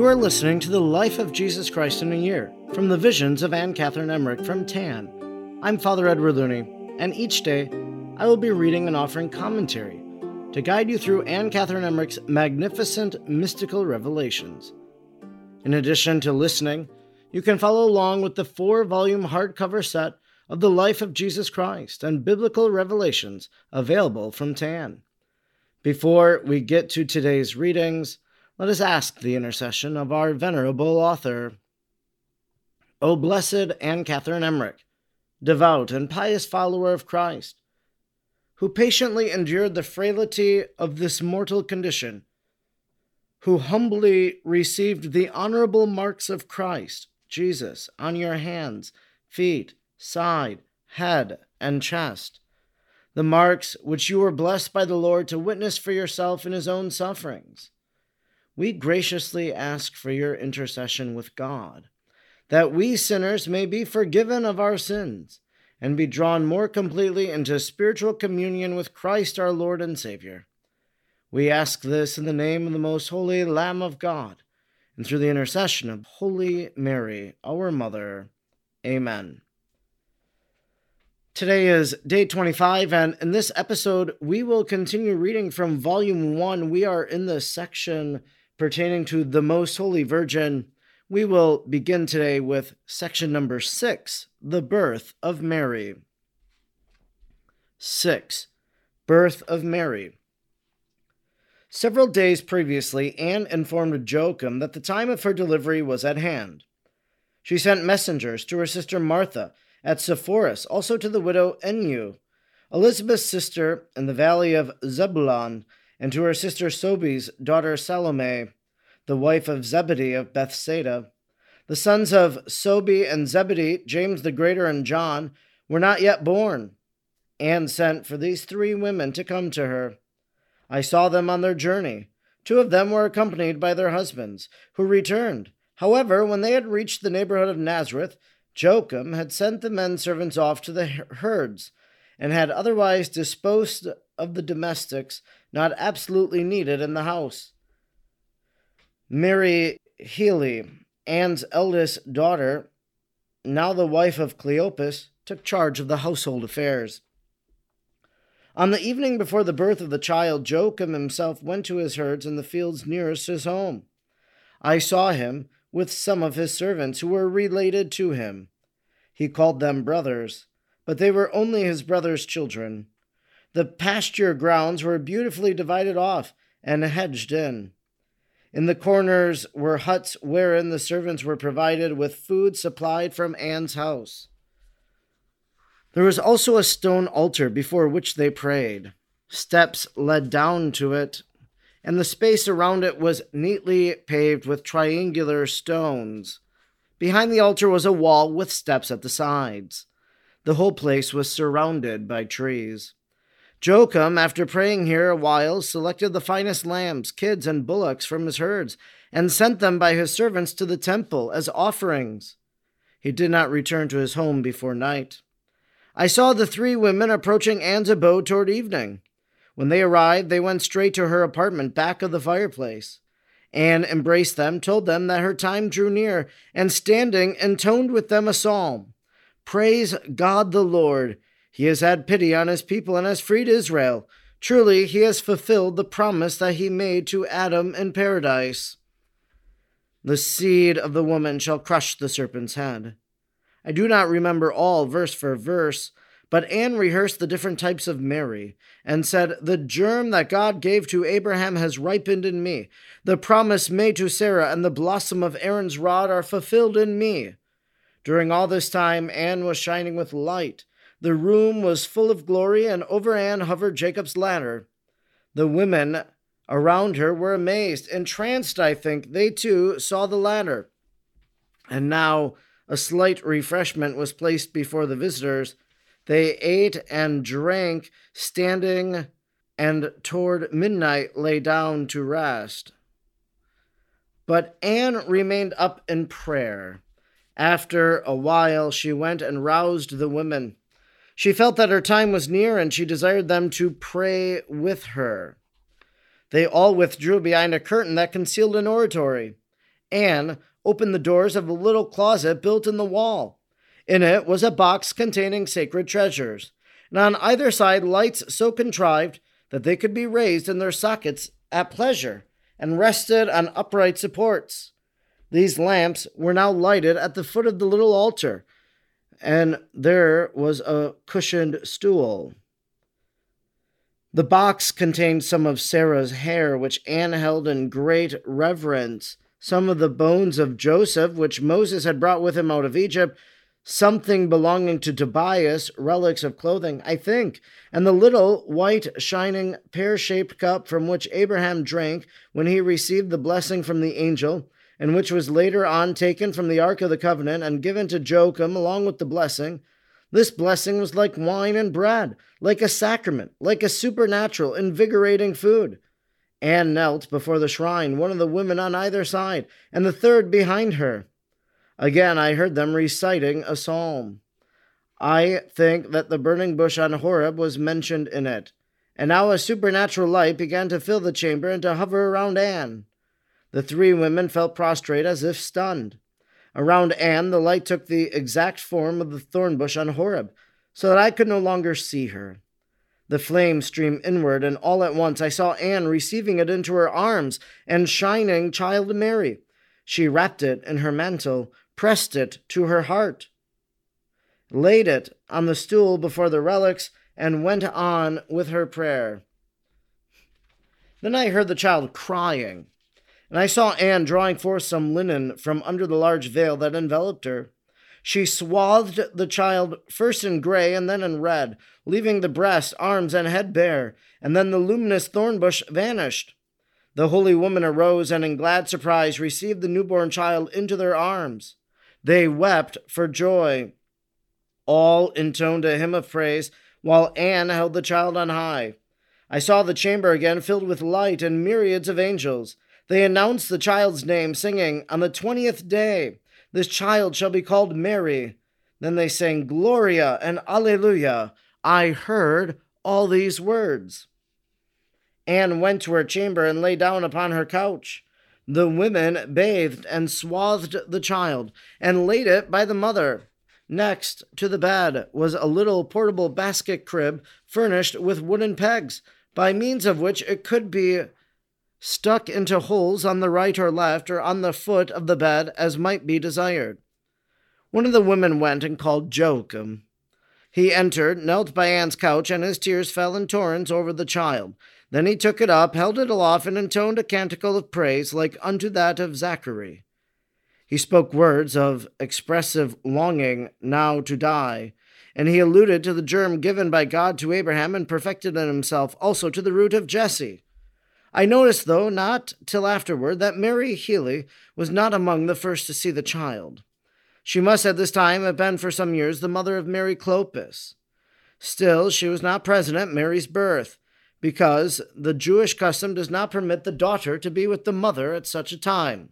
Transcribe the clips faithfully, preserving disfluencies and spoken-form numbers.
You are listening to the Life of Jesus Christ in a Year, from the Visions of Anne Catherine Emmerich from T A N. I'm Father Edward Looney, and each day I will be reading and offering commentary to guide you through Anne Catherine Emmerich's magnificent mystical revelations. In addition to listening, you can follow along with the four-volume hardcover set of the Life of Jesus Christ and Biblical Revelations available from T A N. Before we get to today's readings, let us ask the intercession of our venerable author. O blessed Anne Catherine Emmerich, devout and pious follower of Christ, who patiently endured the frailty of this mortal condition, who humbly received the honorable marks of Christ, Jesus, on your hands, feet, side, head, and chest, the marks which you were blessed by the Lord to witness for yourself in his own sufferings. We graciously ask for your intercession with God, that we sinners may be forgiven of our sins and be drawn more completely into spiritual communion with Christ our Lord and Savior. We ask this in the name of the most holy Lamb of God, and through the intercession of Holy Mary, our Mother. Amen. Today is day twenty-five, and in this episode, we will continue reading from Volume one. We are in the section pertaining to the Most Holy Virgin. We will begin today with section number six, the birth of Mary. Six, birth of Mary. Several days previously, Anne informed Joachim that the time of her delivery was at hand. She sent messengers to her sister Martha at Sepphoris, also to the widow Enu, Elizabeth's sister in the valley of Zebulun, and to her sister Sobe's daughter Salome, the wife of Zebedee of Bethsaida. The sons of Sobe and Zebedee, James the Greater and John, were not yet born. Anne sent for these three women to come to her. I saw them on their journey. Two of them were accompanied by their husbands, who returned. However, when they had reached the neighborhood of Nazareth, Joachim had sent the men servants off to the herds, and had otherwise disposed of the domestics not absolutely needed in the house. Mary Healy, Anne's eldest daughter, now the wife of Cleopas, took charge of the household affairs. On the evening before the birth of the child, Joachim himself went to his herds in the fields nearest his home. I saw him with some of his servants who were related to him. He called them brothers, but they were only his brother's children. The pasture grounds were beautifully divided off and hedged in. In the corners were huts wherein the servants were provided with food supplied from Anne's house. There was also a stone altar before which they prayed. Steps led down to it, and the space around it was neatly paved with triangular stones. Behind the altar was a wall with steps at the sides. The whole place was surrounded by trees. Joachim, after praying here a while, selected the finest lambs, kids, and bullocks from his herds, and sent them by his servants to the temple as offerings. He did not return to his home before night. I saw the three women approaching Anne's abode toward evening. When they arrived, they went straight to her apartment back of the fireplace. Anne embraced them, told them that her time drew near, and standing, intoned with them a psalm. Praise God the Lord! He has had pity on his people and has freed Israel. Truly, he has fulfilled the promise that he made to Adam in paradise. The seed of the woman shall crush the serpent's head. I do not remember all verse for verse, but Anne rehearsed the different types of Mary, and said, The germ that God gave to Abraham has ripened in me. The promise made to Sarah and the blossom of Aaron's rod are fulfilled in me. During all this time, Anne was shining with light. The room was full of glory, and over Anne hovered Jacob's ladder. The women around her were amazed, entranced, I think. They, too, saw the ladder. And now a slight refreshment was placed before the visitors. They ate and drank, standing, and toward midnight lay down to rest. But Anne remained up in prayer. After a while she went and roused the women. She felt that her time was near, and she desired them to pray with her. They all withdrew behind a curtain that concealed an oratory. Anne opened the doors of a little closet built in the wall. In it was a box containing sacred treasures, and on either side lights so contrived that they could be raised in their sockets at pleasure and rested on upright supports. These lamps were now lighted at the foot of the little altar, and there was a cushioned stool. The box contained some of Sarah's hair, which Anne held in great reverence, some of the bones of Joseph, which Moses had brought with him out of Egypt, something belonging to Tobias, relics of clothing, I think, and the little white, shining, pear-shaped cup from which Abraham drank when he received the blessing from the angel, and which was later on taken from the Ark of the Covenant and given to Joachim along with the blessing. This blessing was like wine and bread, like a sacrament, like a supernatural, invigorating food. Anne knelt before the shrine, one of the women on either side, and the third behind her. Again I heard them reciting a psalm. I think that the burning bush on Horeb was mentioned in it, and now a supernatural light began to fill the chamber and to hover around Anne. The three women fell prostrate as if stunned. Around Anne the light took the exact form of the thorn bush on Horeb, so that I could no longer see her. The flame streamed inward, and all at once I saw Anne receiving it into her arms and shining child Mary. She wrapped it in her mantle, pressed it to her heart, laid it on the stool before the relics, and went on with her prayer. Then I heard the child crying, and I saw Anne drawing forth some linen from under the large veil that enveloped her. She swathed the child first in gray and then in red, leaving the breast, arms, and head bare, and then the luminous thorn bush vanished. The holy woman arose and in glad surprise received the newborn child into their arms. They wept for joy. All intoned a hymn of praise, while Anne held the child on high. I saw the chamber again filled with light and myriads of angels. They announced the child's name, singing, "On the twentieth day, this child shall be called Mary." Then they sang Gloria and Alleluia. I heard all these words. Anne went to her chamber and lay down upon her couch. The women bathed and swathed the child and laid it by the mother. Next to the bed was a little portable basket crib furnished with wooden pegs, by means of which it could be stuck into holes on the right or left or on the foot of the bed as might be desired. One of the women went and called Joachim. He entered, knelt by Anne's couch, and his tears fell in torrents over the child. Then he took it up, held it aloft, and intoned a canticle of praise like unto that of Zachary. He spoke words of expressive longing now to die, and he alluded to the germ given by God to Abraham and perfected in himself also to the root of Jesse. I noticed, though not till afterward, that Mary Healy was not among the first to see the child. She must at this time have been for some years the mother of Mary Clopas. Still, she was not present at Mary's birth, because the Jewish custom does not permit the daughter to be with the mother at such a time.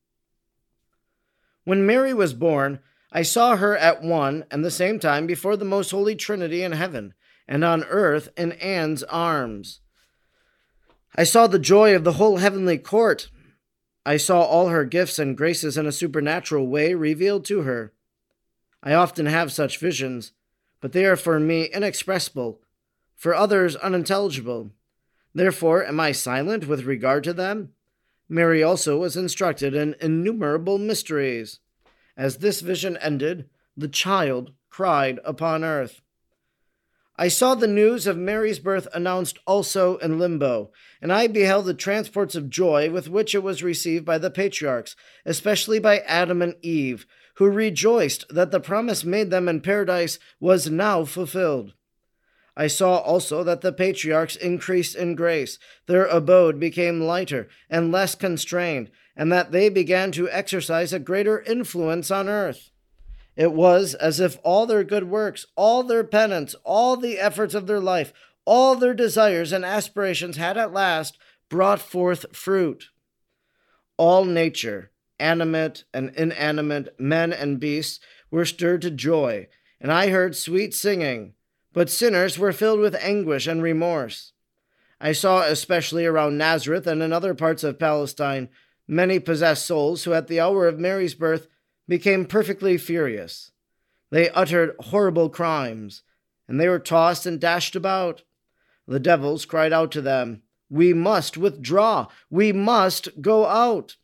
When Mary was born, I saw her at one and the same time before the most holy Trinity in heaven, and on earth in Anne's arms. I saw the joy of the whole heavenly court. I saw all her gifts and graces in a supernatural way revealed to her. I often have such visions, but they are for me inexpressible, for others unintelligible. Therefore am I silent with regard to them? Mary also was instructed in innumerable mysteries. As this vision ended, the child cried upon earth. I saw the news of Mary's birth announced also in limbo, and I beheld the transports of joy with which it was received by the patriarchs, especially by Adam and Eve, who rejoiced that the promise made them in paradise was now fulfilled. I saw also that the patriarchs increased in grace, their abode became lighter and less constrained, and that they began to exercise a greater influence on earth. It was as if all their good works, all their penance, all the efforts of their life, all their desires and aspirations had at last brought forth fruit. All nature, animate and inanimate, men and beasts, were stirred to joy, and I heard sweet singing, but sinners were filled with anguish and remorse. I saw especially around Nazareth and in other parts of Palestine many possessed souls who at the hour of Mary's birth became perfectly furious. They uttered horrible crimes, and they were tossed and dashed about. The devils cried out to them, "We must withdraw! We must go out!"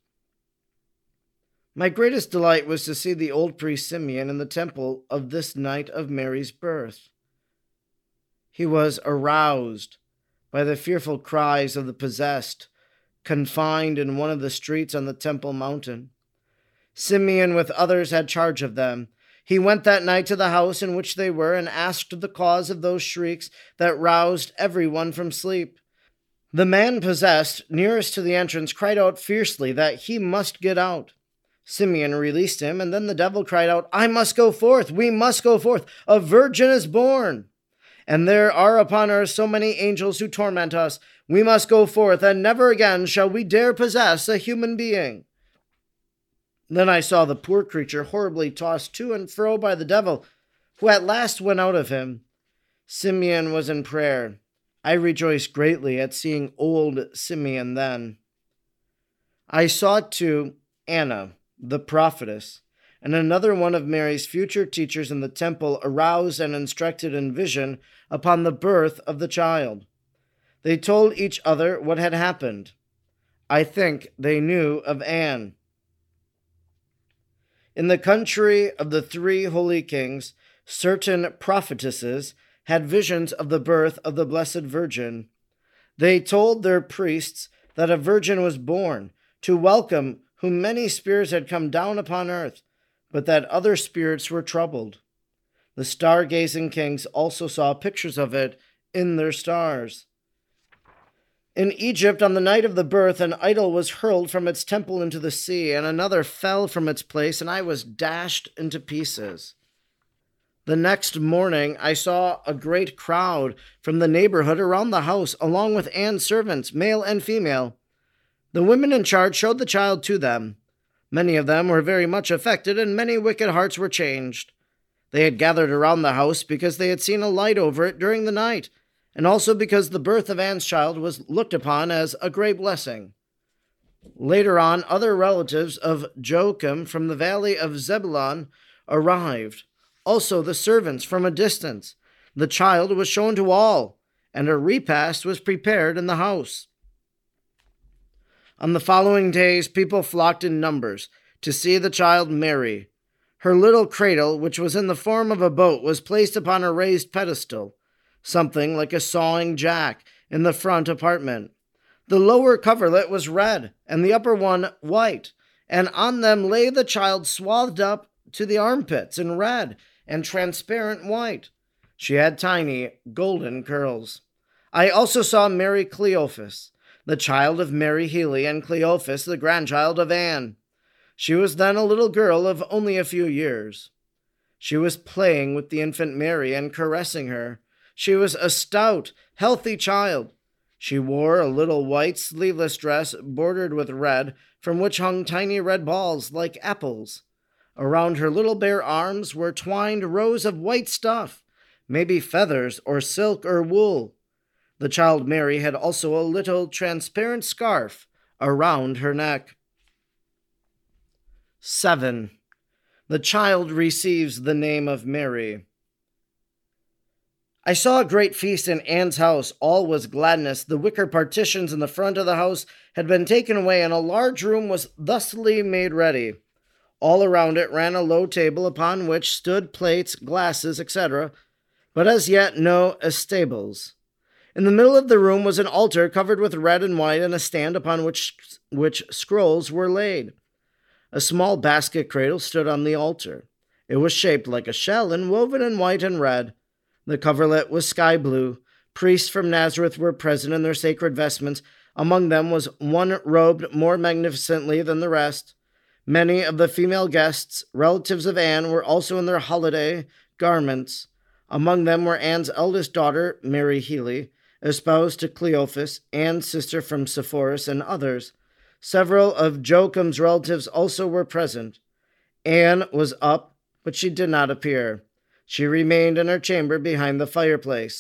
My greatest delight was to see the old priest Simeon in the temple of this night of Mary's birth. He was aroused by the fearful cries of the possessed, confined in one of the streets on the Temple Mountain. Simeon with others had charge of them. He went that night to the house in which they were and asked the cause of those shrieks that roused everyone from sleep. The man possessed nearest to the entrance cried out fiercely that he must get out. Simeon released him, and then the devil cried out, "I must go forth! We must go forth! A virgin is born! And there are upon earth so many angels who torment us. We must go forth, and never again shall we dare possess a human being." Then I saw the poor creature horribly tossed to and fro by the devil, who at last went out of him. Simeon was in prayer. I rejoiced greatly at seeing old Simeon then. I saw, too, Anna, the prophetess, and another one of Mary's future teachers in the temple, aroused and instructed in vision upon the birth of the child. They told each other what had happened. I think they knew of Anne. In the country of the three holy kings, certain prophetesses had visions of the birth of the Blessed Virgin. They told their priests that a virgin was born, to welcome whom many spirits had come down upon earth, but that other spirits were troubled. The star-gazing kings also saw pictures of it in their stars. In Egypt, on the night of the birth, an idol was hurled from its temple into the sea, and another fell from its place, and I was dashed into pieces. The next morning, I saw a great crowd from the neighborhood around the house, along with Anne's servants, male and female. The women in charge showed the child to them. Many of them were very much affected, and many wicked hearts were changed. They had gathered around the house because they had seen a light over it during the night, and also because the birth of Anne's child was looked upon as a great blessing. Later on, other relatives of Joachim from the valley of Zebulun arrived, also the servants from a distance. The child was shown to all, and a repast was prepared in the house. On the following days, people flocked in numbers to see the child Mary. Her little cradle, which was in the form of a boat, was placed upon a raised pedestal, something like a sawing jack, in the front apartment. The lower coverlet was red, and the upper one white, and on them lay the child swathed up to the armpits in red and transparent white. She had tiny golden curls. I also saw Mary Cleophas, the child of Mary Healy, and Cleophas, the grandchild of Anne. She was then a little girl of only a few years. She was playing with the infant Mary and caressing her. She was a stout, healthy child. She wore a little white sleeveless dress bordered with red, from which hung tiny red balls like apples. Around her little bare arms were twined rows of white stuff, maybe feathers or silk or wool. The child Mary had also a little transparent scarf around her neck. Seven. The child receives the name of Mary. I saw a great feast in Anne's house. All was gladness. The wicker partitions in the front of the house had been taken away, and a large room was thusly made ready. All around it ran a low table upon which stood plates, glasses, et cetera, but as yet no estables. In the middle of the room was an altar covered with red and white, and a stand upon which, which scrolls were laid. A small basket cradle stood on the altar. It was shaped like a shell and woven in white and red. The coverlet was sky blue. Priests from Nazareth were present in their sacred vestments. Among them was one robed more magnificently than the rest. Many of the female guests, relatives of Anne, were also in their holiday garments. Among them were Anne's eldest daughter, Mary Healy, espoused to Cleophas, Anne's sister from Sepphoris, and others. Several of Joachim's relatives also were present. Anne was up, but she did not appear. She remained in her chamber behind the fireplace.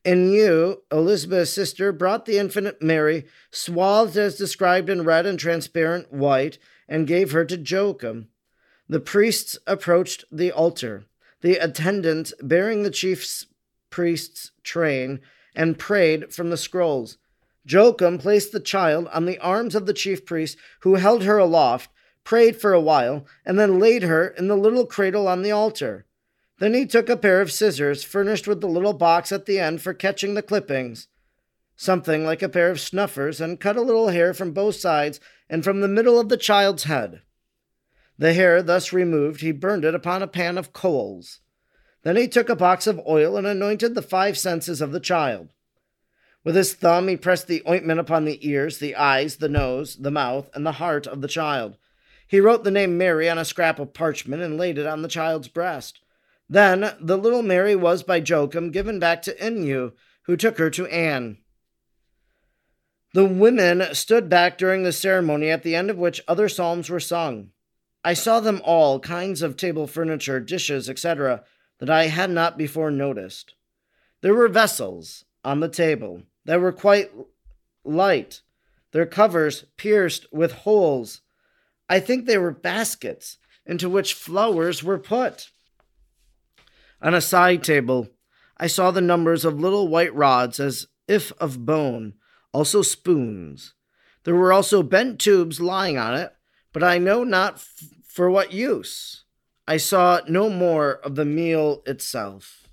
In you, Elizabeth's sister brought the infant Mary, swathed as described in red and transparent white, and gave her to Joachim. The priests approached the altar, the attendant bearing the chief priest's train, and prayed from the scrolls. Joachim placed the child on the arms of the chief priest, who held her aloft, prayed for a while, and then laid her in the little cradle on the altar. Then he took a pair of scissors, furnished with the little box at the end for catching the clippings, something like a pair of snuffers, and cut a little hair from both sides and from the middle of the child's head. The hair thus removed, he burned it upon a pan of coals. Then he took a box of oil and anointed the five senses of the child. With his thumb he pressed the ointment upon the ears, the eyes, the nose, the mouth, and the heart of the child. He wrote the name Mary on a scrap of parchment and laid it on the child's breast. Then the little Mary was by Joachim given back to Enyu, who took her to Anne. The women stood back during the ceremony, at the end of which other psalms were sung. I saw them all, kinds of table furniture, dishes, et cetera, that I had not before noticed. There were vessels on the table that were quite light, their covers pierced with holes. I think they were baskets into which flowers were put. On a side table, I saw the numbers of little white rods as if of bone, also spoons. There were also bent tubes lying on it, but I know not f- for what use. I saw no more of the meal itself.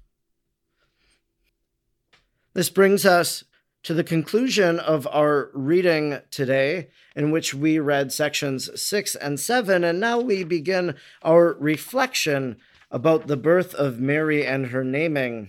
This brings us to the conclusion of our reading today, in which we read sections six and seven, and now we begin our reflection about the birth of Mary and her naming.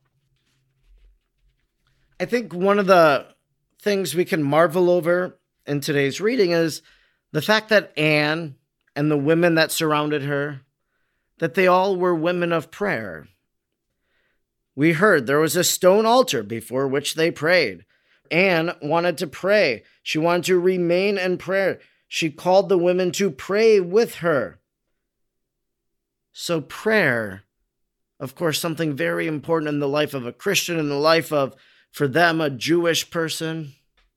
I think one of the things we can marvel over in today's reading is the fact that Anne and the women that surrounded her, that they all were women of prayer. We heard there was a stone altar before which they prayed. Anne wanted to pray. She wanted to remain in prayer. She called the women to pray with her. So prayer, of course, something very important in the life of a Christian, in the life of, for them, a Jewish person.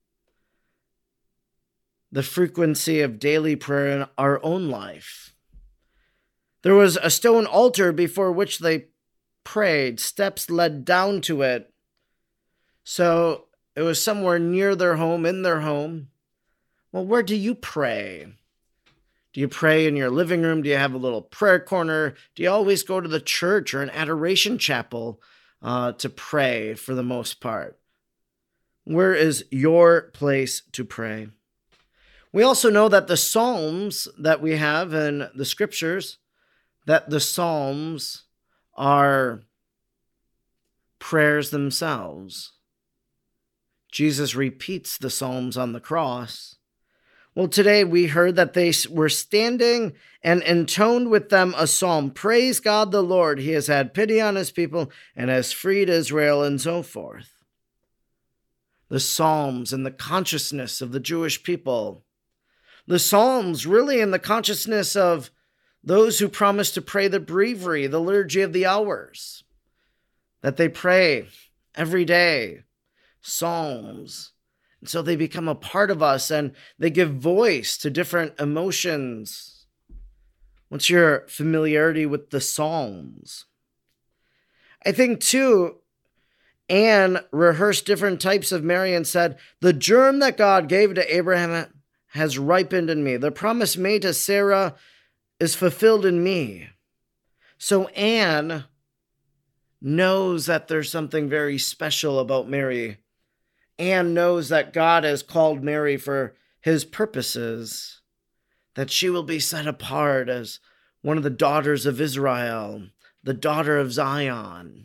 The frequency of daily prayer in our own life. There was a stone altar before which they prayed. Steps led down to it. So it was somewhere near their home, in their home. Well, where do you pray? Do you pray in your living room? Do you have a little prayer corner? Do you always go to the church or an adoration chapel uh, to pray for the most part? Where is your place to pray? We also know that the Psalms that we have in the scriptures, that the Psalms are prayers themselves. Jesus repeats the Psalms on the cross. Well, today we heard that they were standing and intoned with them a psalm. Praise God the Lord. He has had pity on his people and has freed Israel, and so forth. The Psalms in the consciousness of the Jewish people. The Psalms really in the consciousness of those who promise to pray the breviary, the liturgy of the hours. That they pray every day. Psalms. And so they become a part of us and they give voice to different emotions. What's your familiarity with the Psalms? I think, too, Anne rehearsed different types of Mary and said, the germ that God gave to Abraham has ripened in me. The promise made to Sarah is fulfilled in me. So Anne knows that there's something very special about Mary. Anne knows that God has called Mary for his purposes, that she will be set apart as one of the daughters of Israel, the daughter of Zion.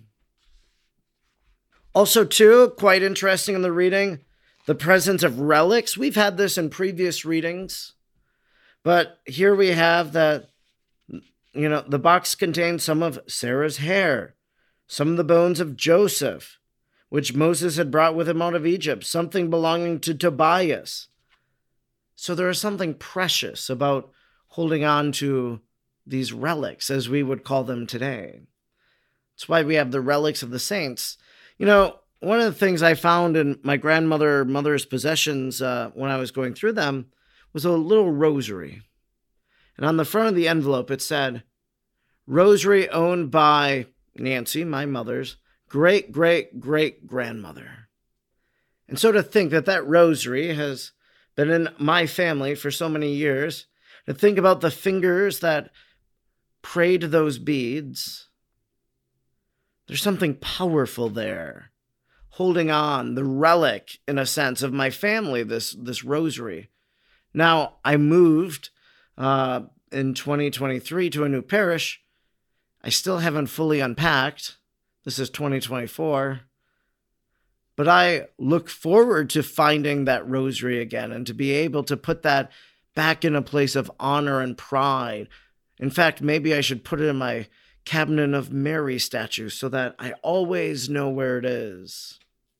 Also, too, quite interesting in the reading, the presence of relics. We've had this in previous readings, but here we have that, you know, the box contains some of Sarah's hair, some of the bones of Joseph, which Moses had brought with him out of Egypt, something belonging to Tobias. So there is something precious about holding on to these relics, as we would call them today. That's why we have the relics of the saints. You know, one of the things I found in my grandmother mother's possessions uh, when I was going through them was a little rosary. And on the front of the envelope, it said, "Rosary owned by Nancy, my mother's great, great, great grandmother." And so to think that that rosary has been in my family for so many years, to think about the fingers that prayed those beads, there's something powerful there, holding on, the relic, in a sense, of my family, this, this rosary. Now, I moved uh, in twenty twenty-three to a new parish. I still haven't fully unpacked. This is twenty twenty-four. But I look forward to finding that rosary again and to be able to put that back in a place of honor and pride. In fact, maybe I should put it in my cabinet of Mary statues so that I always know where it is.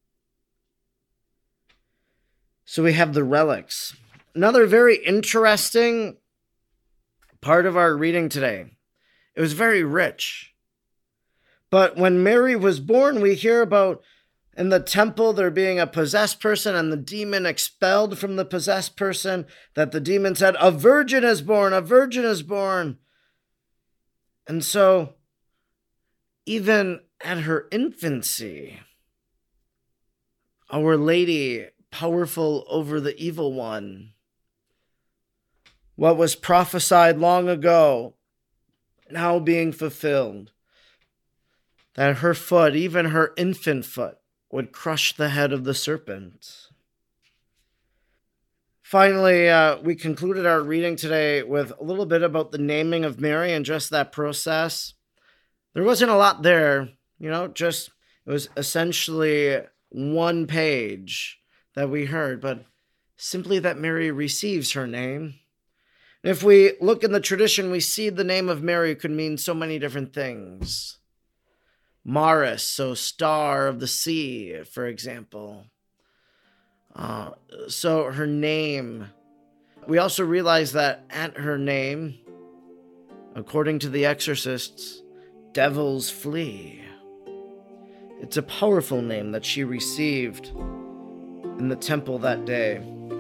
So we have the relics. Another very interesting part of our reading today. It was very rich. But when Mary was born, we hear about in the temple there being a possessed person and the demon expelled from the possessed person, that the demon said, "A virgin is born, a virgin is born." And so, even at her infancy, Our Lady, powerful over the evil one, what was prophesied long ago, now being fulfilled, that her foot, even her infant foot, would crush the head of the serpent. Finally, uh, we concluded our reading today with a little bit about the naming of Mary and just that process. There wasn't a lot there, you know, just it was essentially one page that we heard, but simply that Mary receives her name. If we look in the tradition, we see the name of Mary could mean so many different things. Maris, so star of the sea, for example. Uh, so her name. We also realize that at her name, according to the exorcists, devils flee. It's a powerful name that she received in the temple that day.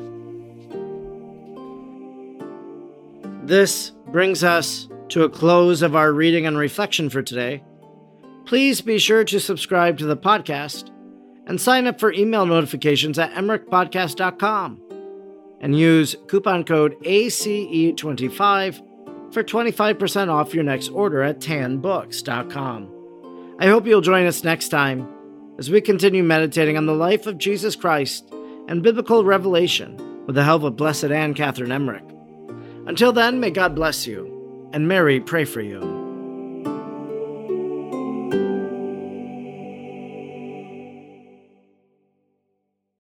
This brings us to a close of our reading and reflection for today. Please be sure to subscribe to the podcast and sign up for email notifications at emmerich podcast dot com and use coupon code A C E twenty-five for twenty-five percent off your next order at tan books dot com. I hope you'll join us next time as we continue meditating on the life of Jesus Christ and biblical revelation with the help of Blessed Anne Catherine Emmerich. Until then, may God bless you, and Mary pray for you.